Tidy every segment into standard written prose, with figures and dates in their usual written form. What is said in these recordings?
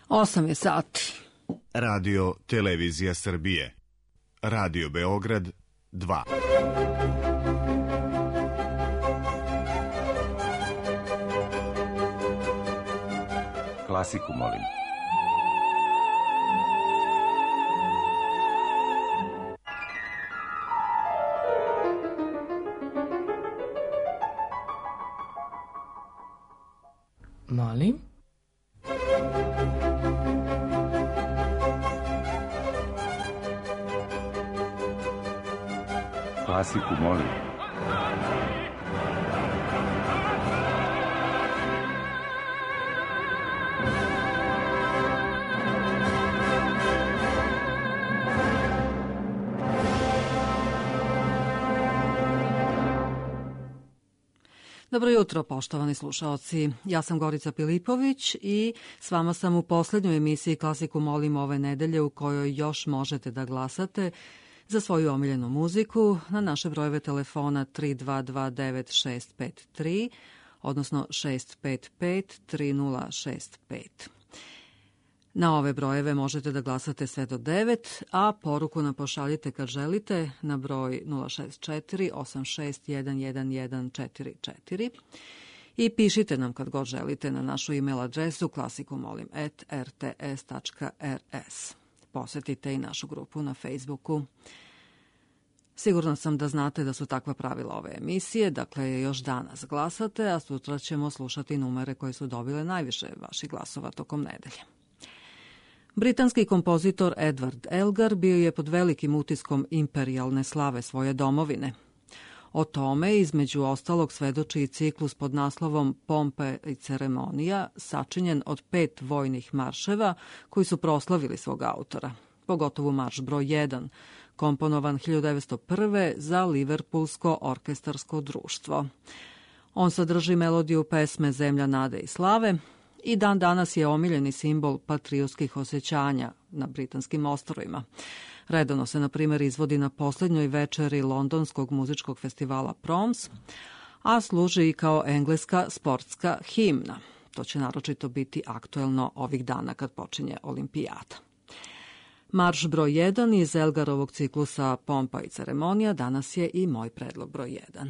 8 je sati. Radio Televizija Srbije. Radio Beograd 2. Klasiku molim. Molim? Klasiku molim. Dobro jutro, poštovani slušaoci. Ja sam Gorica Pilipović i s vama sam u poslednjoj emisiji Klasiku molim ove nedelje u kojoj još možete da glasate za svoju omiljenu muziku na naše brojeve telefona 3229-653, odnosno 655-3065. Na ove brojeve možete da glasate sve do 9, a poruku nam pošaljite kad želite na broj 064-86-11144 i pišite nam kad god želite na našu e-mail adresu klasikumolim@rts.rs. Posetite i našu grupu na Facebooku. Sigurna sam da znate da su takva pravila ove emisije, dakle još danas glasate, a sutra ćemo slušati numere koje su dobile najviše vaših glasova tokom nedelje. Britanski kompozitor Edward Elgar bio je pod velikim utiskom imperijalne slave svoje domovine. O tome, između ostalog, svedoči i ciklus pod naslovom Pompe i ceremonija, sačinjen od 5 vojnih marševa koji su proslavili svog autora, pogotovo marš broj 1, komponovan 1901. za Liverpoolsko orkestarsko društvo. On sadrži melodiju pesme Zemlja nade i slave i dan danas je omiljeni simbol patriotskih osjećanja na britanskim ostrvima. Redovno se, na primjer, izvodi na poslednjoj večeri londonskog muzičkog festivala Proms, a služi i kao engleska sportska himna. To će naročito biti aktuelno ovih dana kad počinje olimpijada. Marš broj 1 iz Elgarovog ciklusa Pompa i ceremonija danas je i moj predlog broj 1.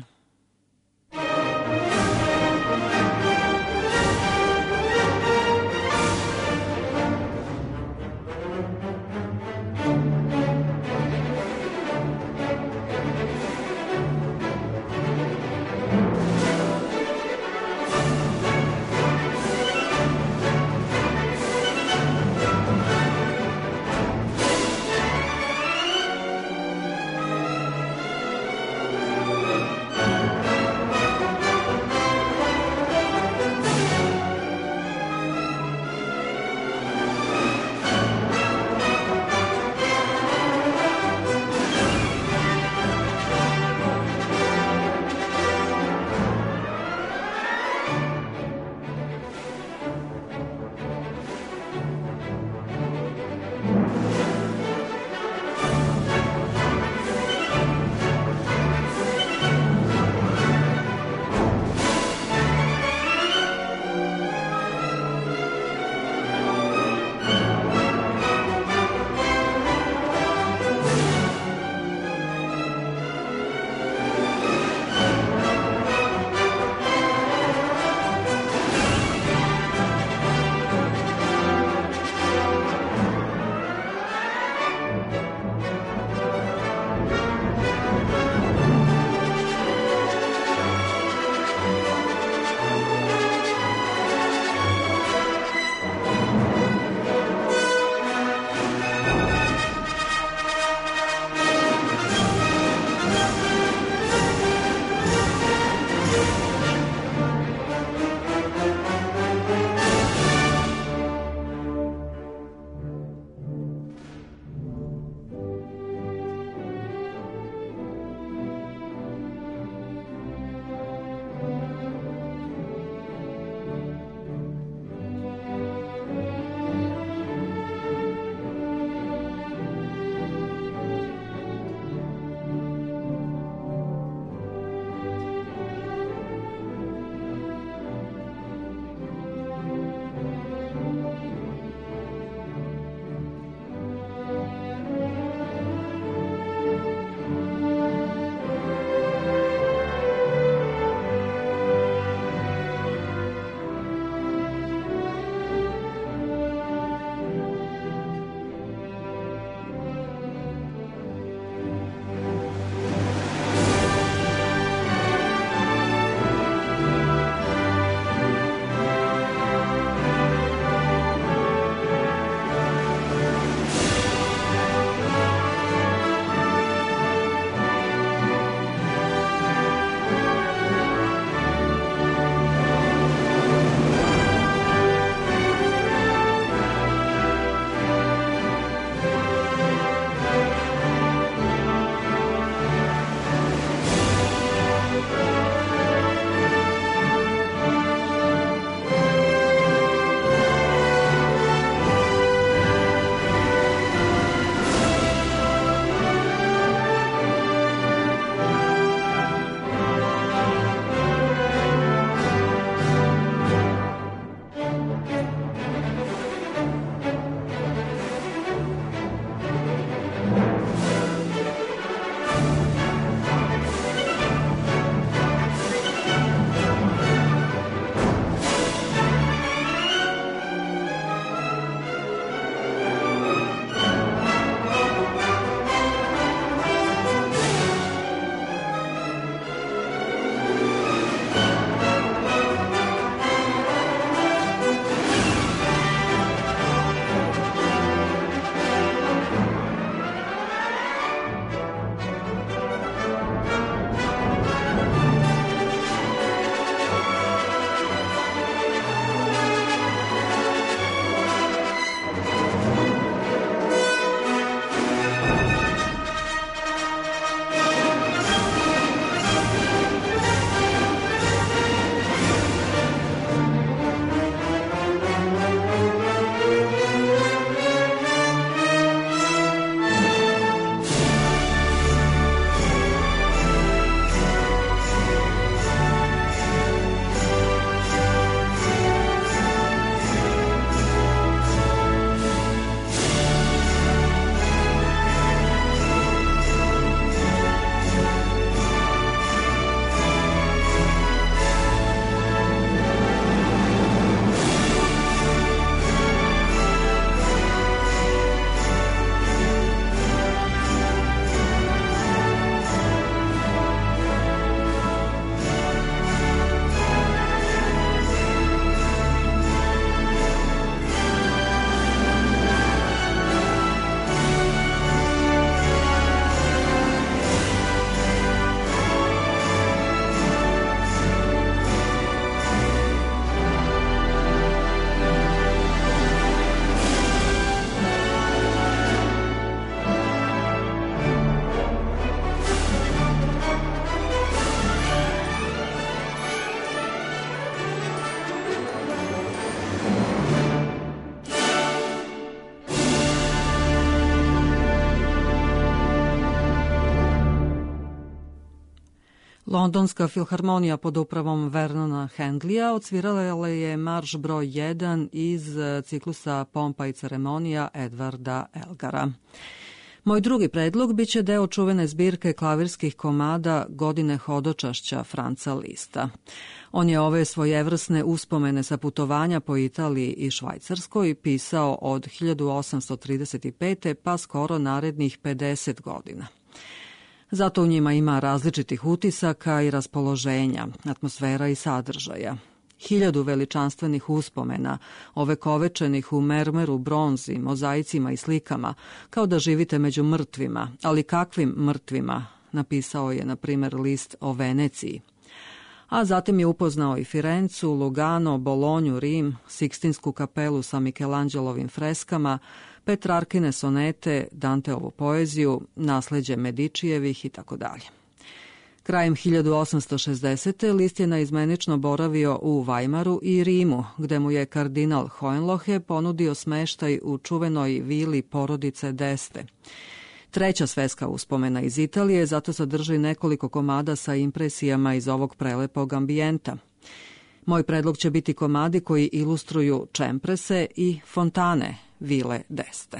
Londonska filharmonija pod upravom Vernona Handleya odsvirala je marš broj 1 iz ciklusa Pompa i ceremonija Edvarda Elgara. Moj drugi predlog biće deo čuvene zbirke klavirskih komada Godine hodočašća Franca Lista. On je ove svojevrsne uspomene sa putovanja po Italiji i Švajcarskoj pisao od 1835. pa skoro narednih 50 godina. Zato u njima ima različitih utisaka i raspoloženja, atmosfera i sadržaja. 1000 veličanstvenih uspomena, ovekovečenih u mermeru, bronzi, mozaicima i slikama, kao da živite među mrtvima, ali kakvim mrtvima, napisao je, na primer, list o Veneciji. A zatim je upoznao i Firencu, Lugano, Bolonju, Rim, Sikstinsku kapelu sa Mikelanđelovim freskama, Petrarkine sonete, Danteovu poeziju, nasleđe Medičijevih itd. Krajem 1860. List je naizmenično boravio u Vajmaru i Rimu, gde mu je kardinal Hohenlohe ponudio smeštaj u čuvenoj vili porodice d'Este. Treća sveska uspomena iz Italije zato sadrži nekoliko komada sa impresijama iz ovog prelepog ambijenta. Moj predlog će biti komadi koji ilustruju čemprese i fontane vile d'Este.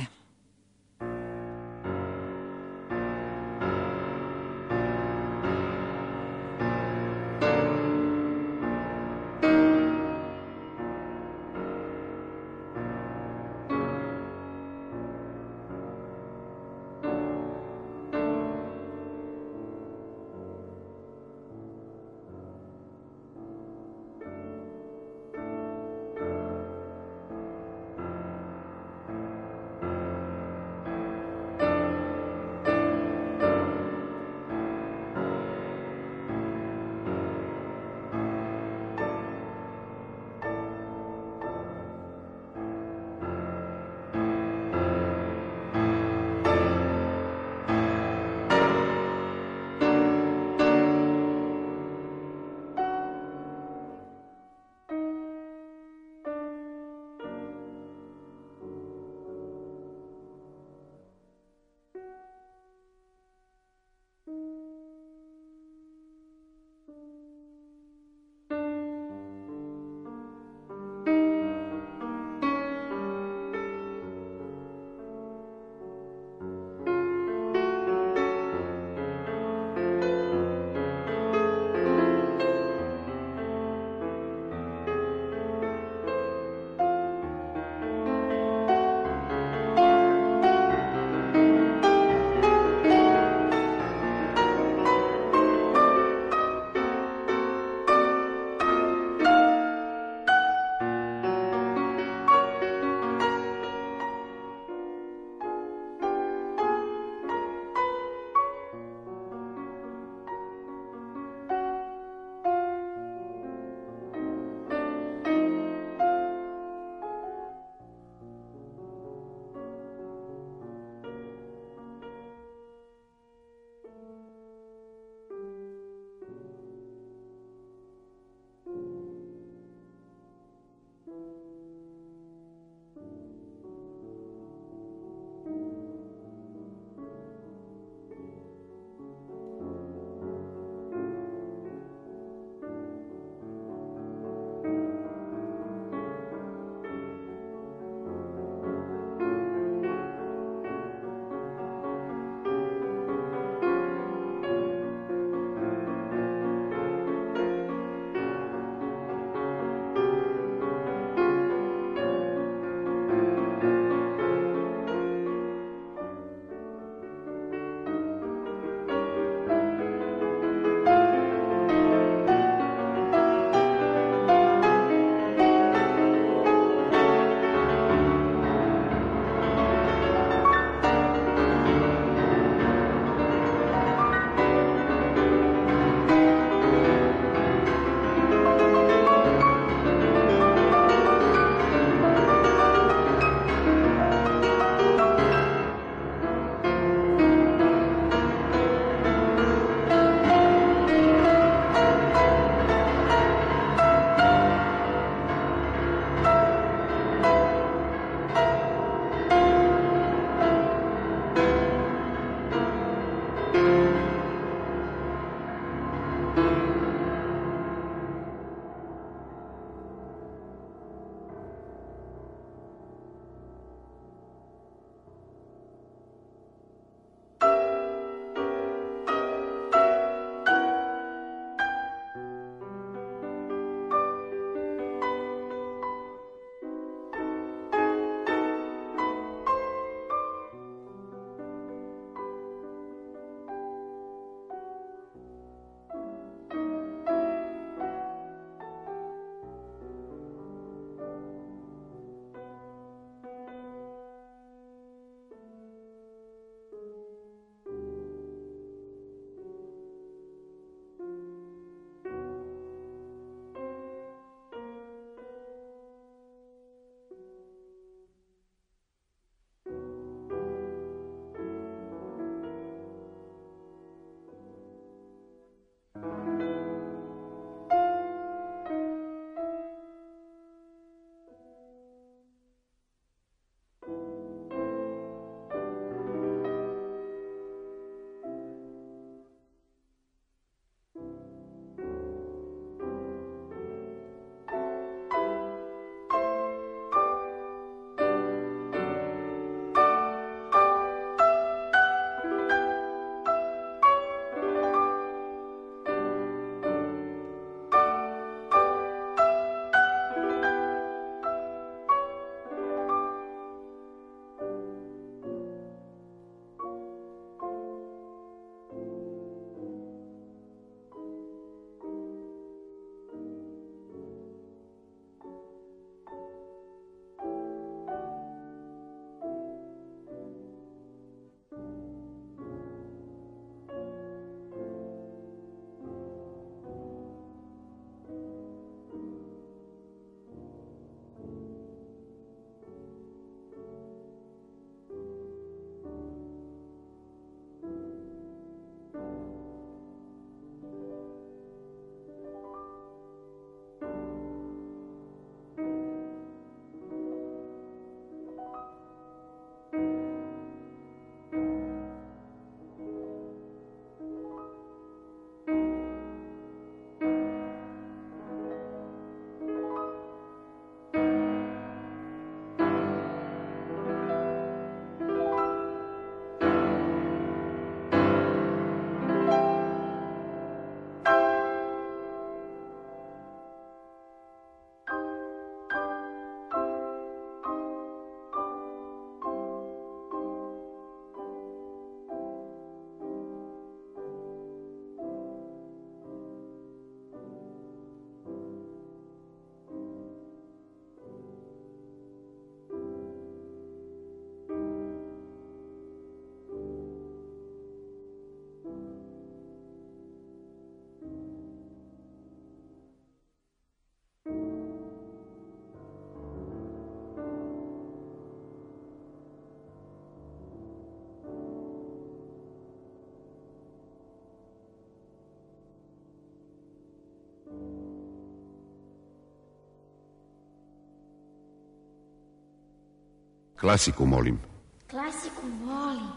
Klasiku, molim. Klasiku volim.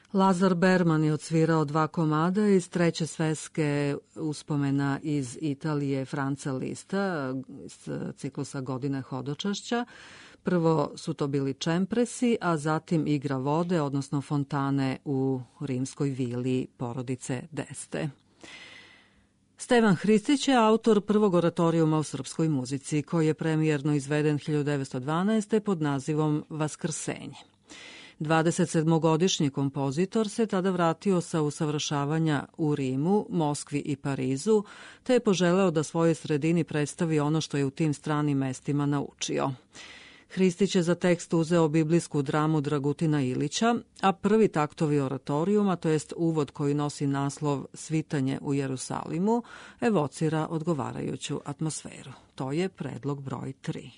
Lazar Berman je odsvirao 2 komada iz 3. svetske uspomena iz Italije Franca Lista iz ciklusa Godine hodočašća. Prvo su to bili čempresi, a zatim Igra vode, odnosno fontane u rimskoj vili porodice Deste. Stevan Hristić je autor prvog oratorijuma u srpskoj muzici, koji je premijerno izveden 1912. pod nazivom Vaskrsenje. 27-godišnji kompozitor se tada vratio sa usavršavanja u Rimu, Moskvi i Parizu, te je poželeo da svojoj sredini predstavi ono što je u tim stranim mestima naučio. Hristić je za tekst uzeo biblijsku dramu Dragutina Ilića, a prvi taktovi oratorijuma, to jest uvod koji nosi naslov Svitanje u Jerusalimu, evocira odgovarajuću atmosferu. To je predlog broj 3.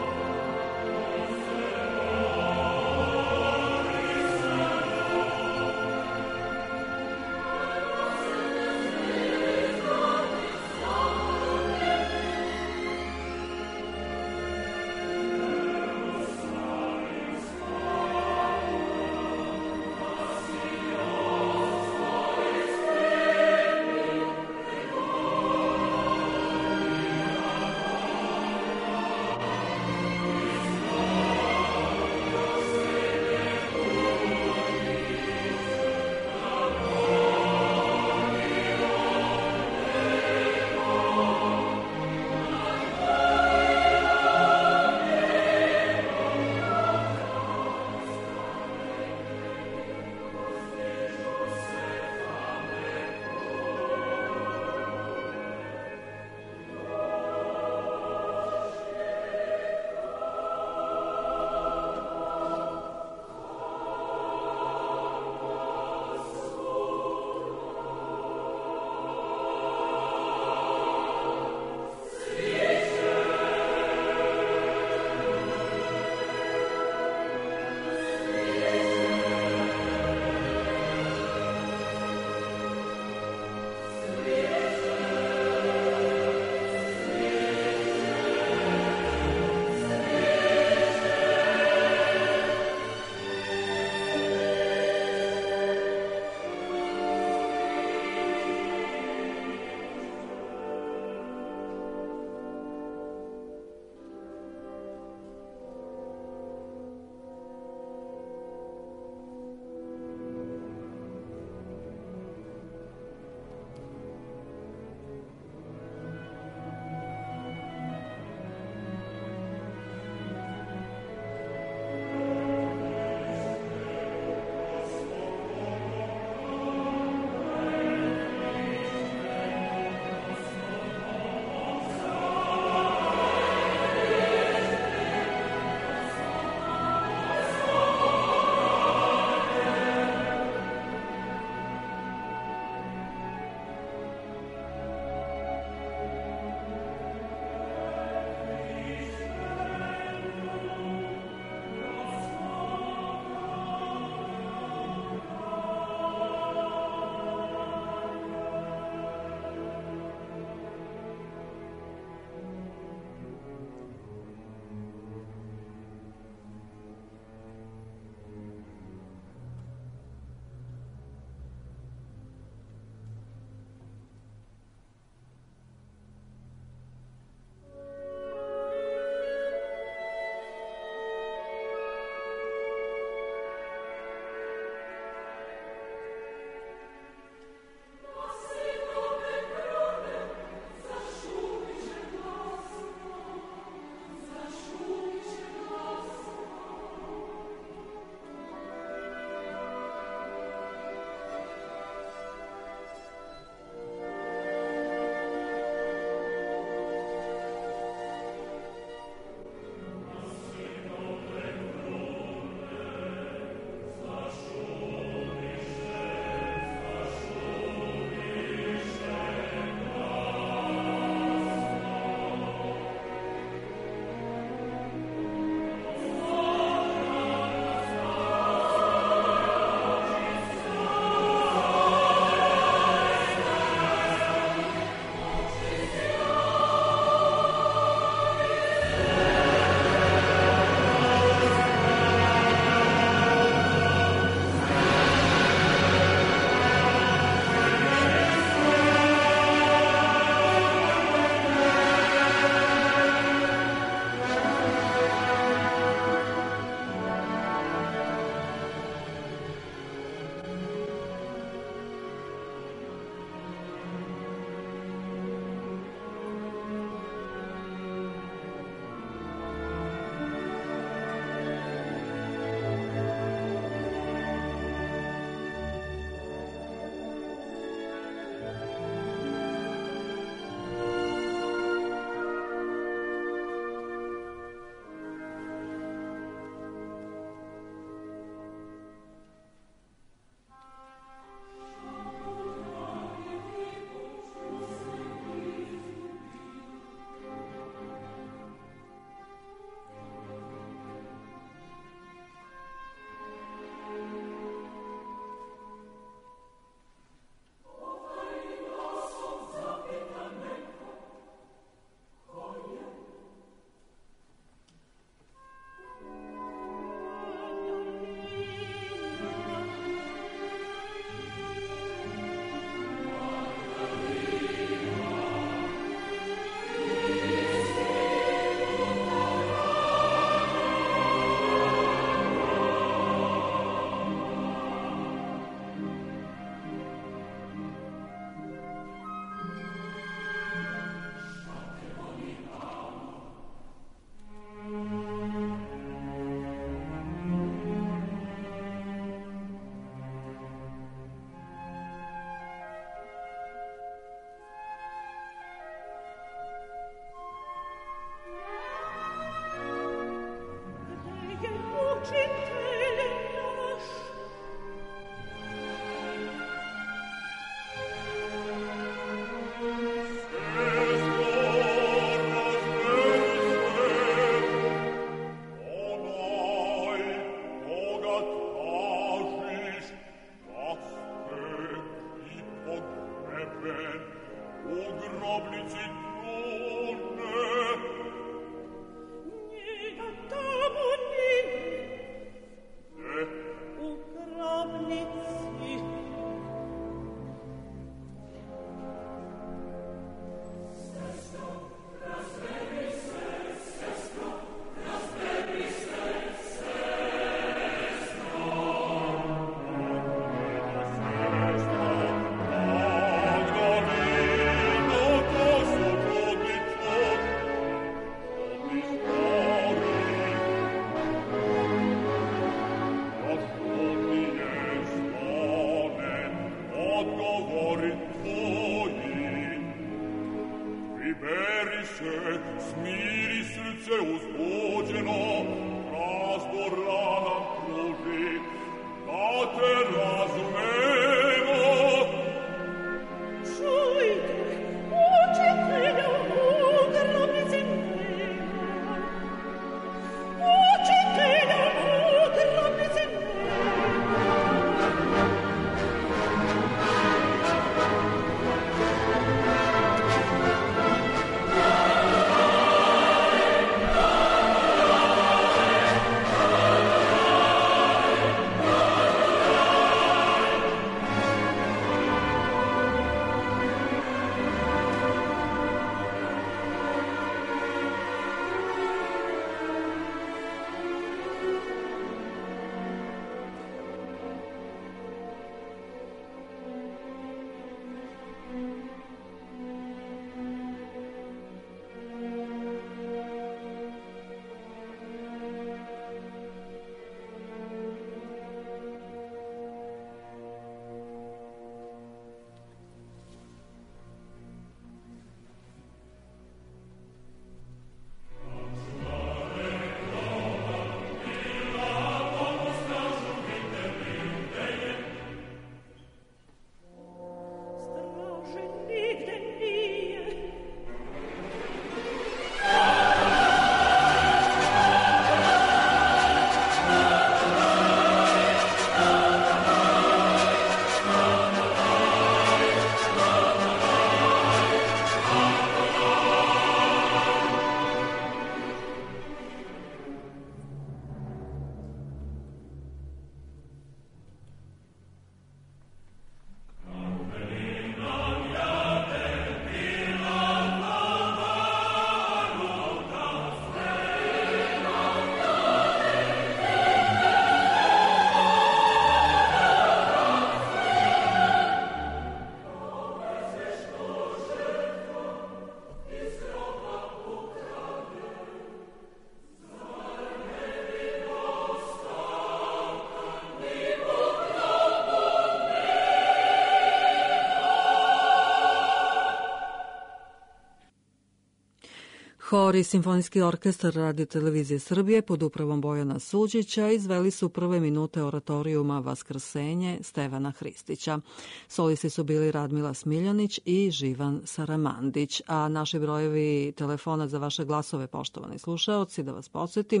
Hor i Simfonijski orkestar Radio Televizije Srbije pod upravom Bojana Suđića izveli su prve minute oratorijuma Vaskrsenje Stevana Hristića. Solisti su bili Radmila Smiljanić i Živan Saramandić, a naši brojevi telefona za vaše glasove, poštovani slušaoci, da vas podsjetim,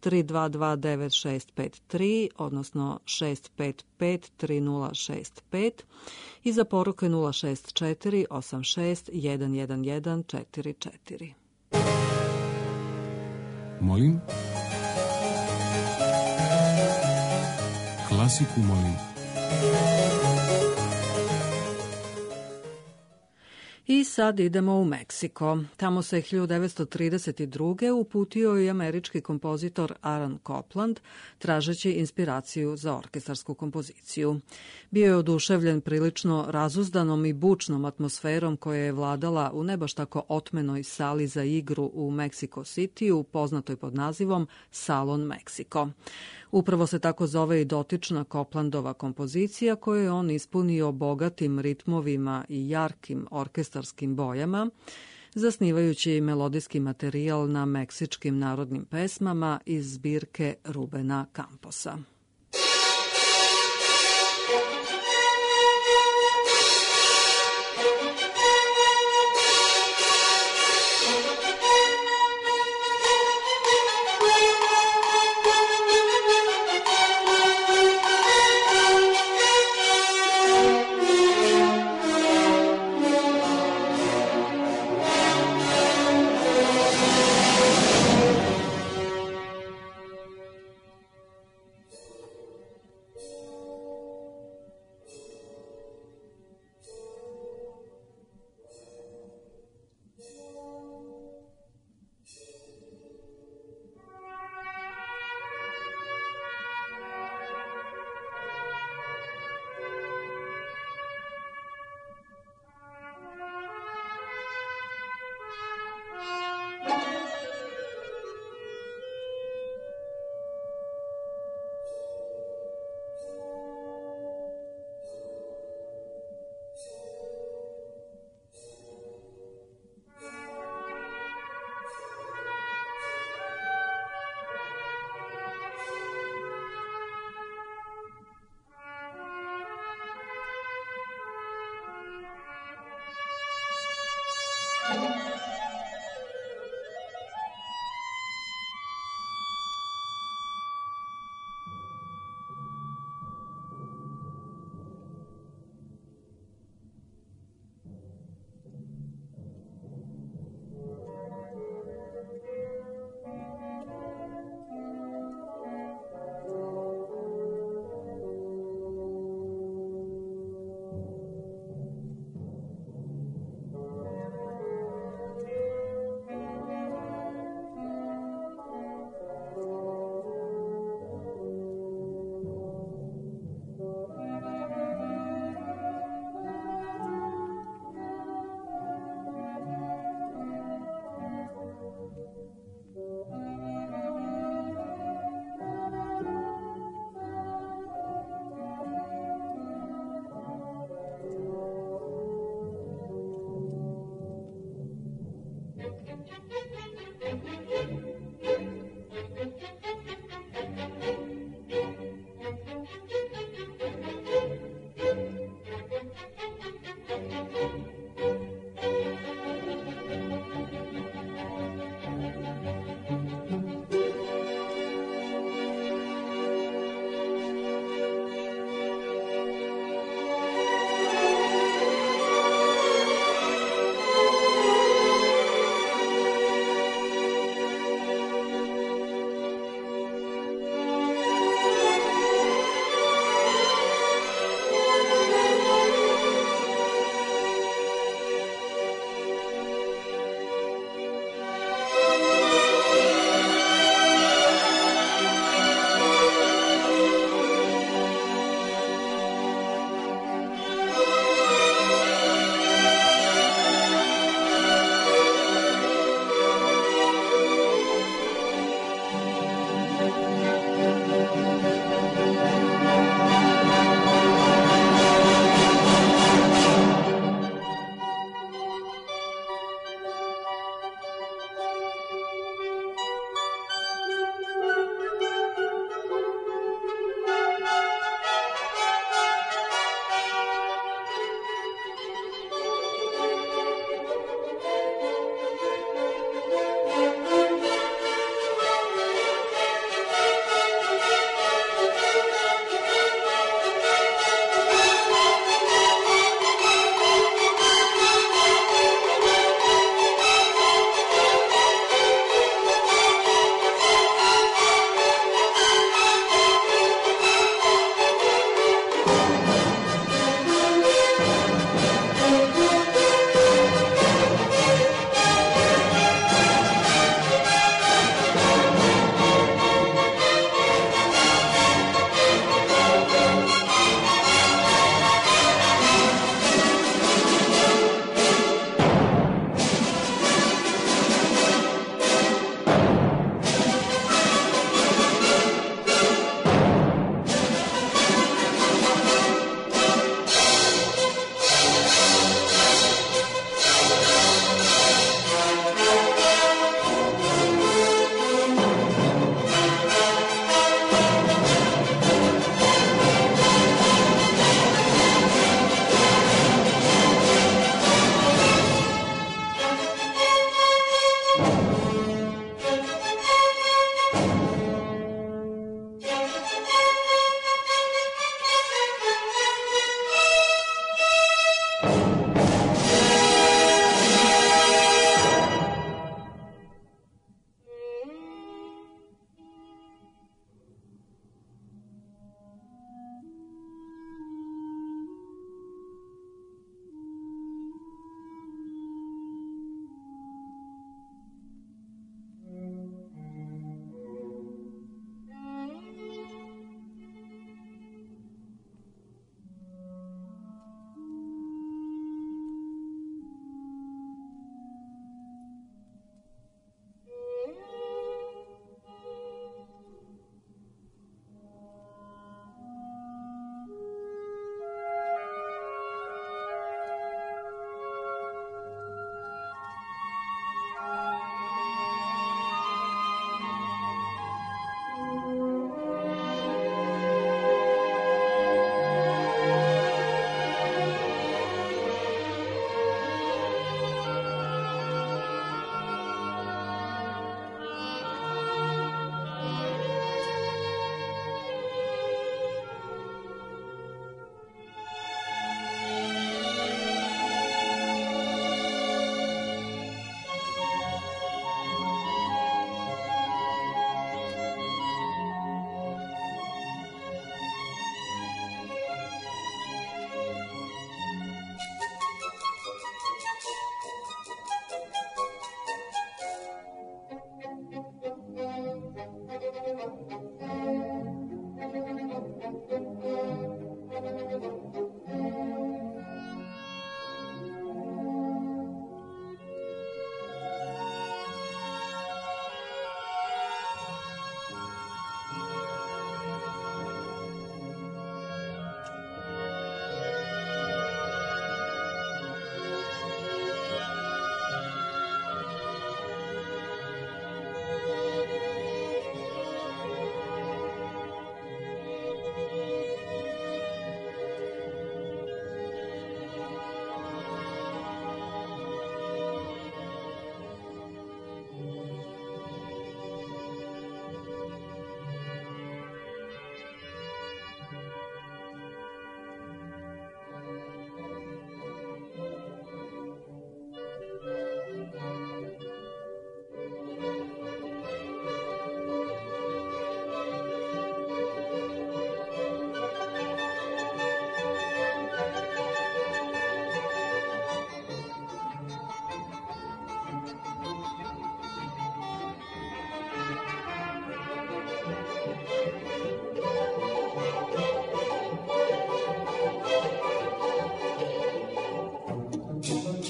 3229653, odnosno 6553065 i za poruke 064 86 111 44. Molim? Klasiku molim. I sad idemo u Meksiko. Tamo se 1932. uputio i američki kompozitor Aaron Copland, tražeći inspiraciju za orkestarsku kompoziciju. Bio je oduševljen prilično razuzdanom i bučnom atmosferom koja je vladala u ne baš tako otmenoj sali za igru u Mexico Cityu, poznatoj pod nazivom Salon Meksiko. Upravo se tako zove i dotična Coplandova kompozicija koju je on ispunio bogatim ritmovima i jarkim orkestarskim bojama, zasnivajući melodijski materijal na meksičkim narodnim pesmama iz zbirke Rubena Camposa.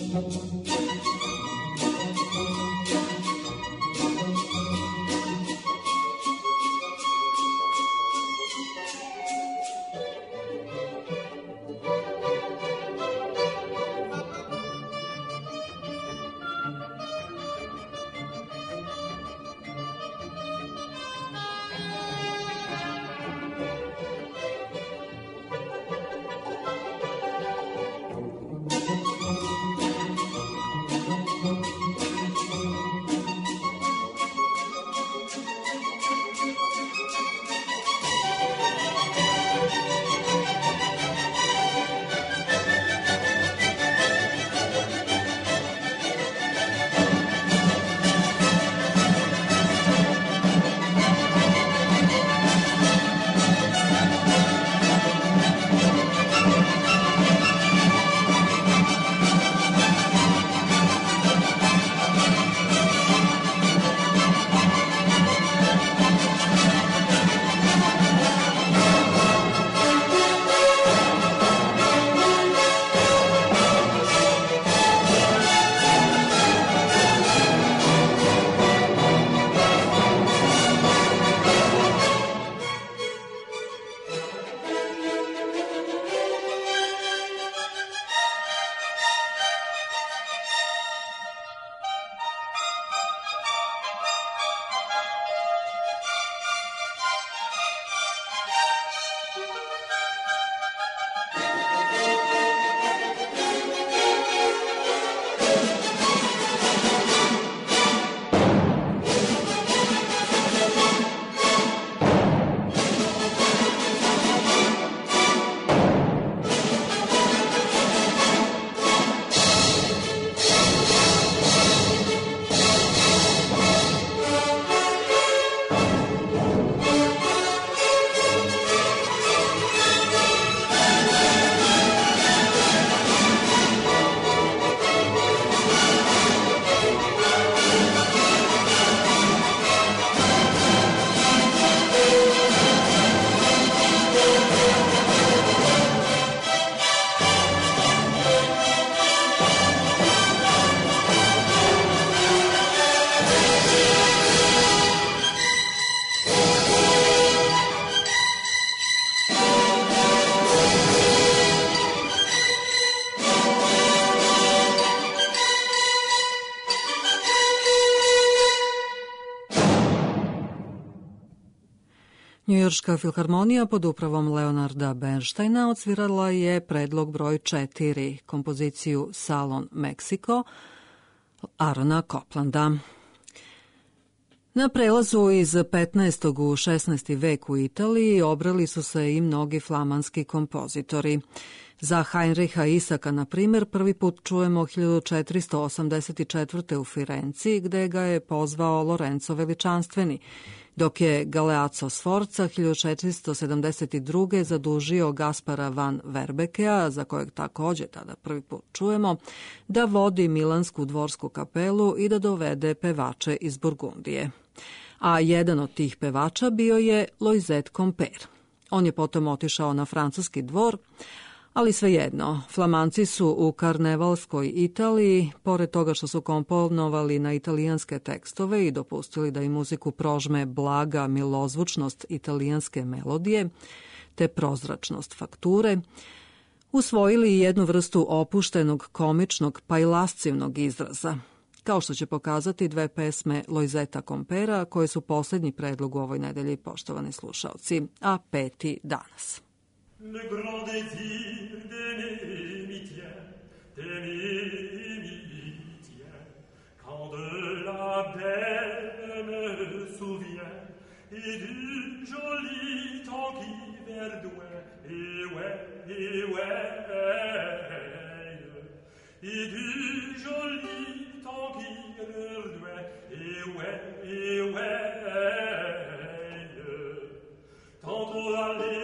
Njujorška filharmonija pod upravom Leonarda Bernsteina odsvirala je predlog broj 4, kompoziciju Salon Meksiko Arona Coplanda. Na prelazu iz 15. u 16. vek u Italiji obrali su se i mnogi flamanski kompozitori. Za Heinricha Isaka, na primjer, prvi put čujemo 1484. u Firenci, gde ga je pozvao Lorenzo Veličanstveni, dok je Galeazzo Sforza 1472. zadužio Gaspara van Verbekea, za kojeg također tada prvi put čujemo, da vodi Milansku dvorsku kapelu i da dovede pevače iz Burgundije. A jedan od tih pevača bio je Loizet Comper. On je potom otišao na francuski dvor, ali svejedno, Flamanci su u karnevalskoj Italiji, pored toga što su komponovali na italijanske tekstove i dopustili da i muziku prožme blaga milozvučnost italijanske melodije, te prozračnost fakture, usvojili jednu vrstu opuštenog, komičnog pa i lascivnog izraza, kao što će pokazati dve pesme Loizeta Compera, koje su posljednji predlog u ovoj nedelji, poštovani slušalci, a peti danas. Le grand désir d'aimer m'y tient, quand de la belle me souviens, et du joli temps qui verdoie, et du joli temps qui verdoie, tantôt aller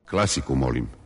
Klasiku molim.